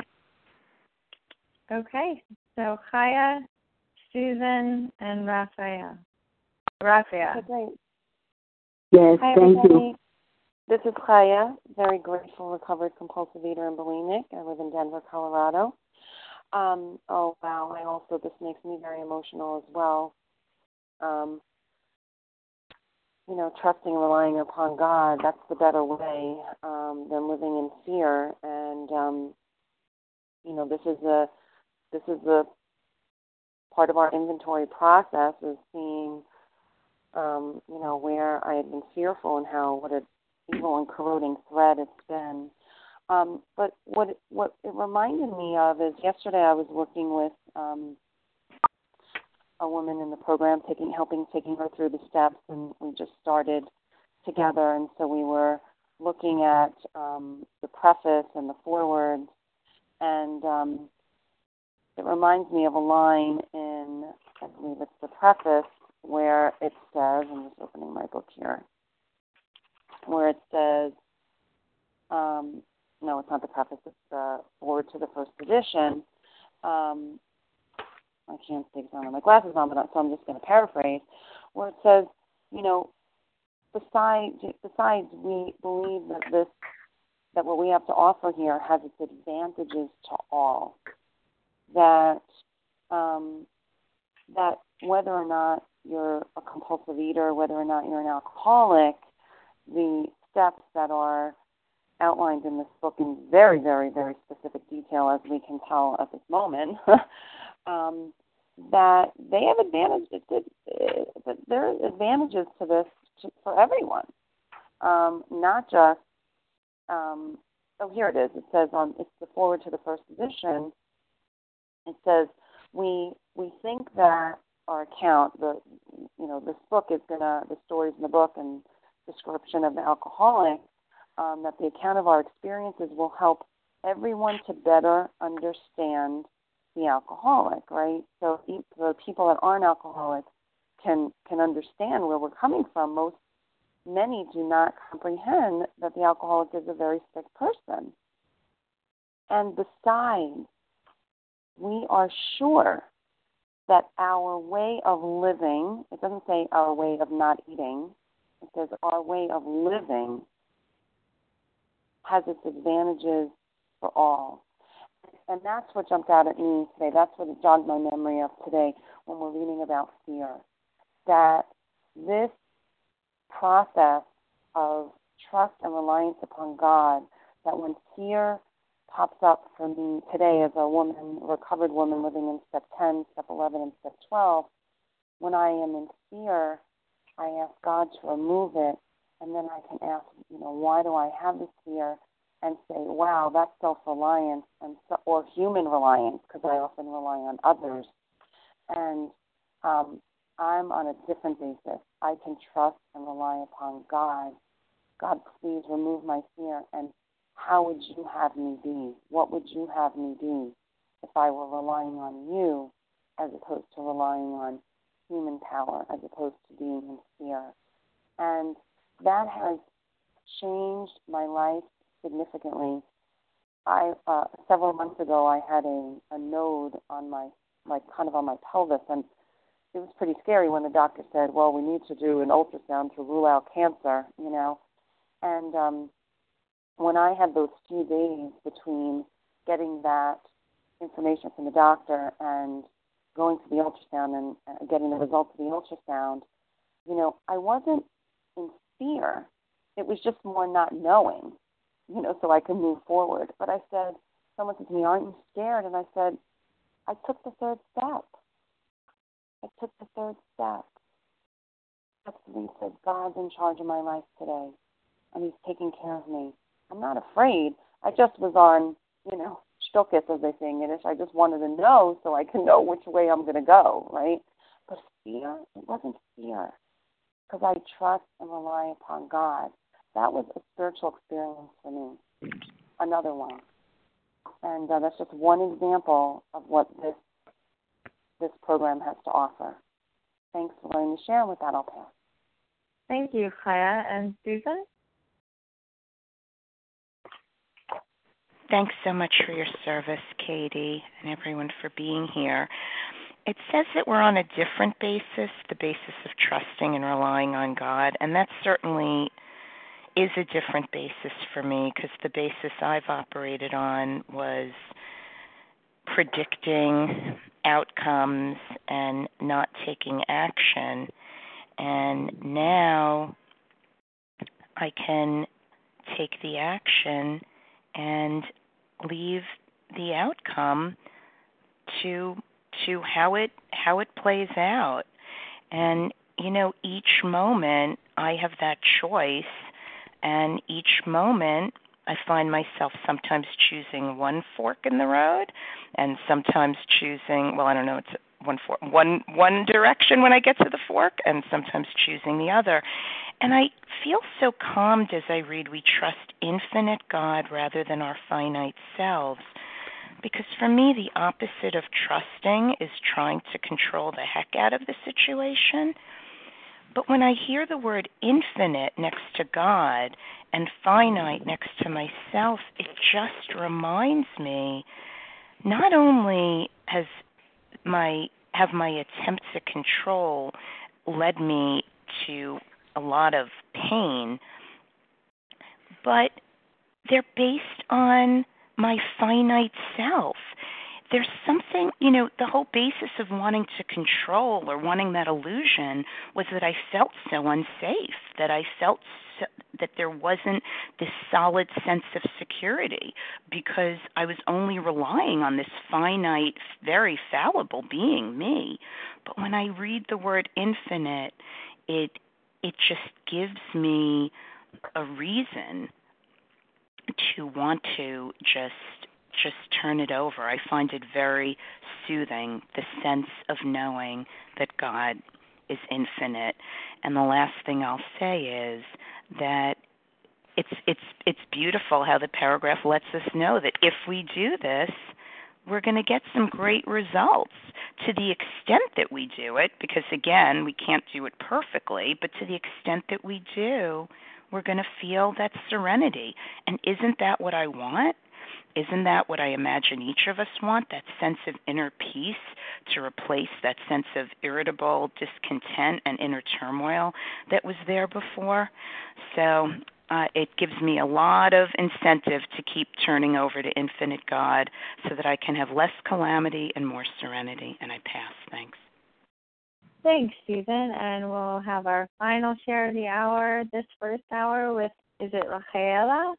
okay, so Chaya, Susan, and Raphael. Raphael. Okay. Yes, Hi, thank everybody. you. This is Chaya, very grateful, recovered compulsive eater and bulimic. I live in Denver, Colorado. Um, oh, wow, I also, this makes me very emotional as well. Um, you know, trusting and relying upon God, that's the better way um, than living in fear. And, um, you know, this is a, this is the part of our inventory process is seeing, um, you know, where I had been fearful and how, what an evil and corroding thread it's been. Um, but what it, what it reminded me of is yesterday I was working with um, a woman in the program, taking helping taking her through the steps, and we just started together. And so we were looking at um, the preface and the foreword, and um, it reminds me of a line in, I believe it's the preface, where it says, I'm just opening my book here, where it says, um, no, it's not the preface, it's the forward to the first edition. Um, I can't see because I don't have my glasses on, but so I'm just going to paraphrase, where it says, you know, besides, besides we believe that this, that what we have to offer here has its advantages to all. That um, that whether or not you're a compulsive eater, whether or not you're an alcoholic, the steps that are outlined in this book in very, very, very specific detail, as we can tell at this moment, um, that they have advantages. That there are advantages to this to, for everyone, um, not just. Um, oh, here it is. It says on it's the forward to the first edition. It says we we think that our account, the you know this book is gonna the stories in the book and description of the alcoholic. Um, that the account of our experiences will help everyone to better understand the alcoholic, right? So the people that aren't alcoholics can can understand where we're coming from. Most many do not comprehend that the alcoholic is a very sick person. And besides, we are sure that our way of living, it doesn't say our way of not eating, it says our way of living has its advantages for all. And that's what jumped out at me today. That's what it jogged my memory of today when we're reading about fear. That this process of trust and reliance upon God, that when fear pops up for me today as a woman, a recovered woman living in step ten, step eleven, and step twelve, when I am in fear, I ask God to remove it, and then I can ask, you know, why do I have this fear? And say, wow, that's self-reliance and so, or human reliance, because I often rely on others. And um, I'm on a different basis. I can trust and rely upon God. God, please remove my fear. And how would you have me be? What would you have me be if I were relying on you as opposed to relying on human power, as opposed to being in fear? And that has changed my life significantly. I uh, several months ago I had a, a node on my, like kind of on my pelvis, and it was pretty scary when the doctor said, well, we need to do an ultrasound to rule out cancer, you know. And um, when I had those few days between getting that information from the doctor and going to the ultrasound and uh, getting the results of the ultrasound, you know, I wasn't in fear. It was just more not knowing, you know, so I could move forward. But I said, someone said to me, aren't you scared? And I said, I took the third step. I took the third step. That's when he said, God's in charge of my life today, and he's taking care of me. I'm not afraid. I just was on, you know, shtukis, as they say in Yiddish. I just wanted to know so I can know which way I'm going to go, right? But fear, it wasn't fear, because I trust and rely upon God. That was a spiritual experience for me, another one. And uh, that's just one example of what this this program has to offer. Thanks for letting me share, and with that, I'll pass. Thank you, Chaya. And Susan? Thanks so much for your service, Katie, and everyone for being here. It says that we're on a different basis, the basis of trusting and relying on God, and that certainly is a different basis for me, because the basis I've operated on was predicting outcomes and not taking action. And now I can take the action and leave the outcome to to how it how it plays out. And you know, each moment I have that choice, and each moment I find myself sometimes choosing one fork in the road, and sometimes choosing, well, I don't know, it's one fork, one one direction when I get to the fork, and sometimes choosing the other. And I feel so calmed as I read, we trust infinite God rather than our finite selves. Because for me, the opposite of trusting is trying to control the heck out of the situation. But when I hear the word infinite next to God and finite next to myself, it just reminds me not only has my have my attempts at control led me to a lot of pain, but they're based on my finite self. There's something, you know, the whole basis of wanting to control or wanting that illusion was that I felt so unsafe, that I felt so, that there wasn't this solid sense of security because I was only relying on this finite, very fallible being, me. But when I read the word infinite, it it just gives me a reason to want to just just turn it over. I find it very soothing, the sense of knowing that God is infinite. And the last thing I'll say is that it's it's it's beautiful how the paragraph lets us know that if we do this, we're going to get some great results to the extent that we do it, because, again, we can't do it perfectly, but to the extent that we do, we're going to feel that serenity. And isn't that what I want? Isn't that what I imagine each of us want, that sense of inner peace to replace that sense of irritable discontent and inner turmoil that was there before? So uh, it gives me a lot of incentive to keep turning over to Infinite God so that I can have less calamity and more serenity. And I pass. Thanks. Thanks, Susan. And we'll have our final share of the hour, this first hour, with, is it Rafaela?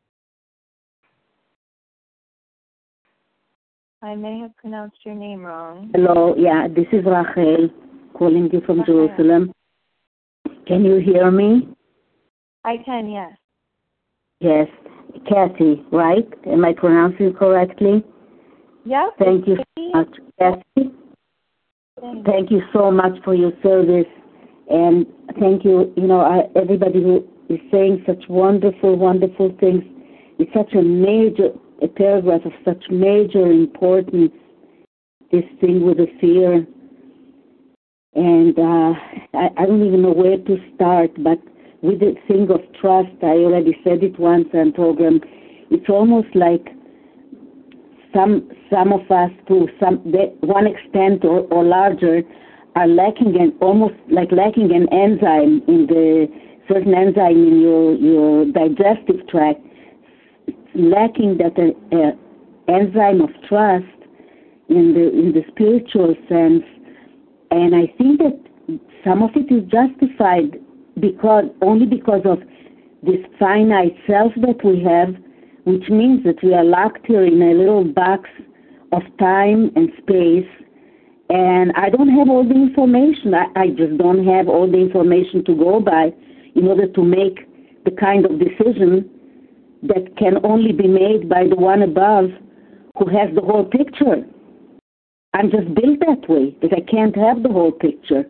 I may have pronounced your name wrong. Hello, yeah, this is Rachel calling you from Rachel. Jerusalem. Can you hear me? I can, yes. Yes, Kathy, right? Am I pronouncing correctly? Yes. Thank you so much, Kathy. Thank, thank you so much for your service, and thank you. You know, I, everybody who is saying such wonderful, wonderful things. It's such a major. A paragraph of such major importance, this thing with the fear. And uh, I, I don't even know where to start, but with the thing of trust, I already said it once on program, it's almost like some some of us, to some one extent or, or larger, are lacking an almost like lacking an enzyme in the certain enzyme in your, your digestive tract. Lacking that uh, uh, enzyme of trust in the in the spiritual sense, and I think that some of it is justified because only because of this finite self that we have, which means that we are locked here in a little box of time and space, and I don't have all the information. I, I just don't have all the information to go by in order to make the kind of decision that can only be made by the one above who has the whole picture. I'm just built that way, that I can't have the whole picture.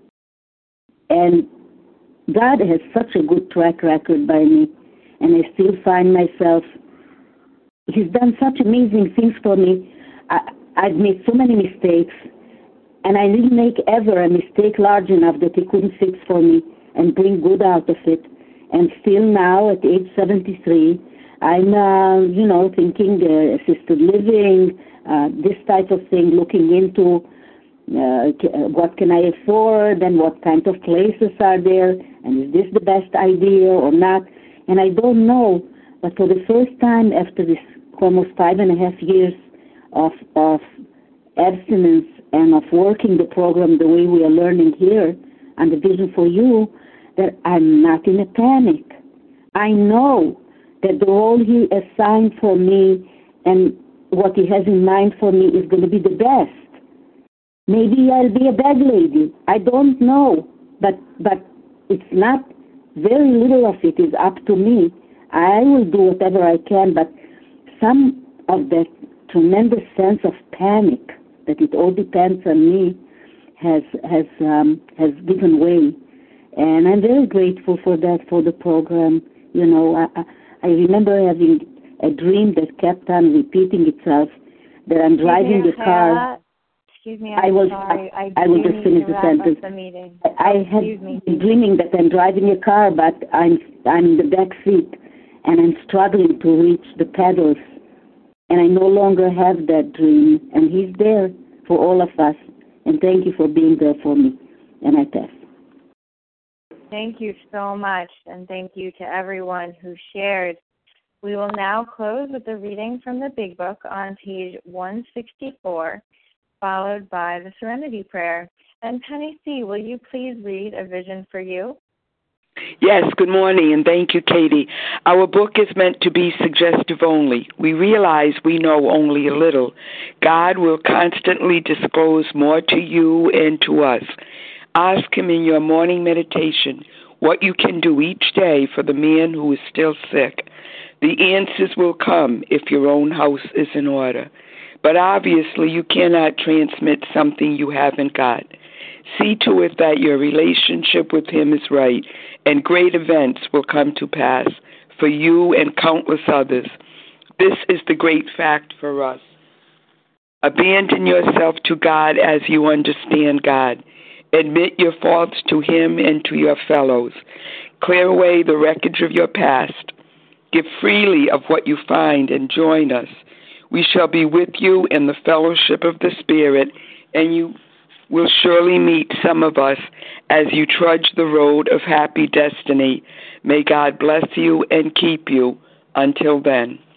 And God has such a good track record by me, and I still find myself, He's done such amazing things for me. I, I've made so many mistakes, and I didn't make ever a mistake large enough that He couldn't fix for me and bring good out of it. And still now, at age seventy-three, I'm, uh, you know, thinking uh, assisted living, uh, this type of thing, looking into uh, what can I afford and what kind of places are there, and is this the best idea or not? And I don't know, but for the first time after this almost five and a half years of, of abstinence and of working the program the way we are learning here on the Vision for You, that I'm not in a panic. I know that the role He assigned for me and what He has in mind for me is going to be the best. Maybe I'll be a bad lady. I don't know. But but it's not, very little of it is up to me. I will do whatever I can, but some of that tremendous sense of panic that it all depends on me has has um, has given way. And I'm very grateful for that, for the program. You know, I, I remember having a dream that kept on repeating itself, that I'm driving the car. Excuse me, I'm I was, sorry. I, I, I will just finish the sentence. The I, I have been dreaming that I'm driving a car, but I'm I'm in the back seat, and I'm struggling to reach the pedals, and I no longer have that dream. And He's there for all of us. And thank you for being there for me. And I pass. Thank you so much, and thank you to everyone who shared. We will now close with the reading from the Big Book on page one sixty-four, followed by the Serenity Prayer. And Penny C., will you please read A Vision for You? Yes, good morning, and thank you, Katie. Our book is meant to be suggestive only. We realize we know only a little. God will constantly disclose more to you and to us. Ask Him in your morning meditation what you can do each day for the man who is still sick. The answers will come if your own house is in order. But obviously you cannot transmit something you haven't got. See to it that your relationship with Him is right, and great events will come to pass for you and countless others. This is the great fact for us. Abandon yourself to God as you understand God. Admit your faults to Him and to your fellows. Clear away the wreckage of your past. Give freely of what you find and join us. We shall be with you in the fellowship of the Spirit, and you will surely meet some of us as you trudge the road of happy destiny. May God bless you and keep you until then.